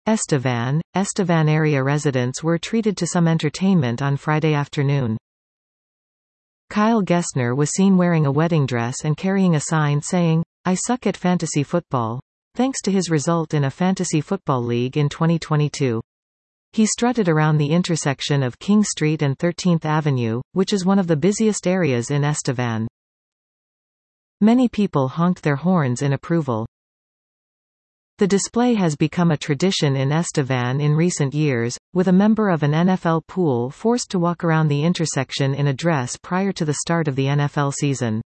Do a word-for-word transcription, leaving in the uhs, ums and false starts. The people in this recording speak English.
Estevan, Estevan area residents were treated to some entertainment on Friday afternoon. Kyle Gessner was seen wearing a wedding dress and carrying a sign saying, "I suck at fantasy football," thanks to his result in a fantasy football league in twenty twenty-two. He strutted around the intersection of King Street and thirteenth Avenue, which is one of the busiest areas in Estevan. Many people honked their horns in approval. The display has become a tradition in Estevan in recent years, with a member of an N F L pool forced to walk around the intersection in a dress prior to the start of the N F L season.